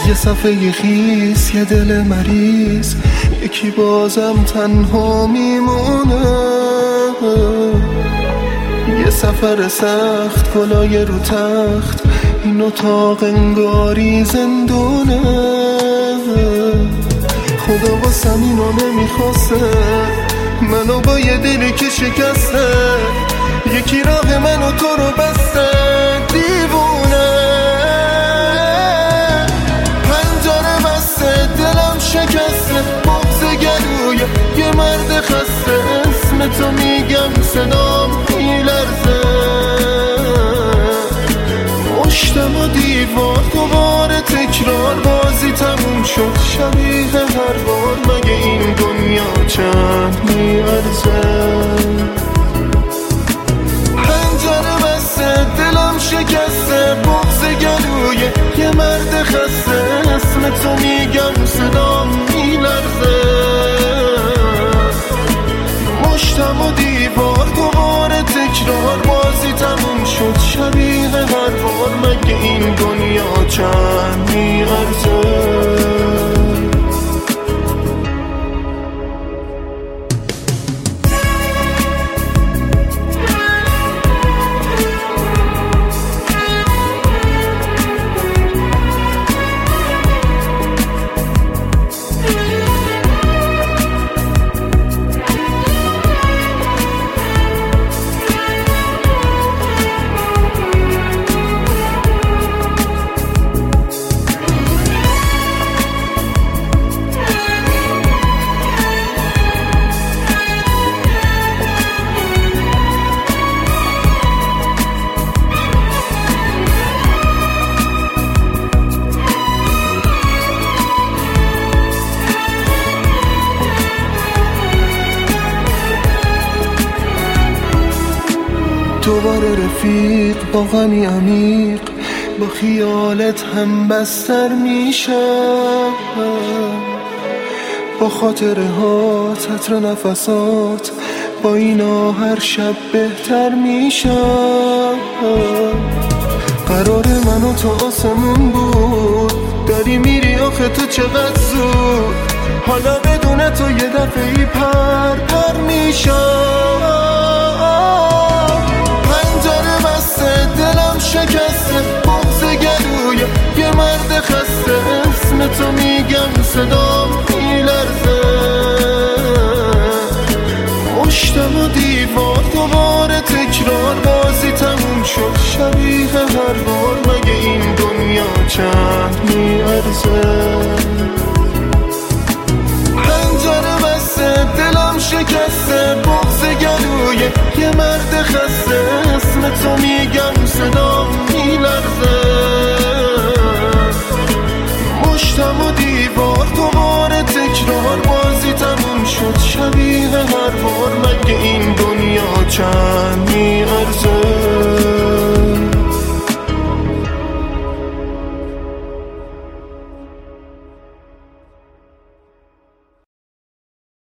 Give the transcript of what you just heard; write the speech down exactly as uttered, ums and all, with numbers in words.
یه صفحه خیس، یه دل مریض، یکی بازم تنها میمونه. یه سفر سخت، گلای رو تخت، این اتاق انگاری زندونه. خدا واسم اینو نمیخواسته، منو با یه دلی که شکسته. یکی راه منو تو رو بسته، دیوونه. پنجره بسته، دلم شکسته، بغض گلوی یه مرد خسته. اسم تو میگم صدام میلرزه، مشتم و دیوار دوباره تکرار. بازی تموم شد شبیه هر بار، مگه این دنیا چند میارزه؟ پنجره بسته، دلم شکسته، بغض گلوی یه مرد خسته. اسم تو میگم صدام میلرزه، مشتم و دیوار دوباره تکرار. بازی تموم شد شبیه هر بار، مگه این دنیا چند میارزه؟ دوباره رفیق با غمی عمیق، با خیالت هم بستر میشم. با خاطره ها، عطر نفسات، با اینا هر شب بهتر میشم. قرار من و تو آسمون بود، داری میری آخه تو چقدر زود. حالا بدون تو یه دفعی پر پر میشم. دلم شکسته، بغض گلوی یه مرد خسته. اسم تو میگم صدام میلرزه، مشتم و دیوار دوباره تکرار. بازی تموم شد شبیه هر بار، مگه این دنیا چند میارزه؟ پنجره بسته، دلم شکسته، بغض گلوی یه مرد خسته. اسم تو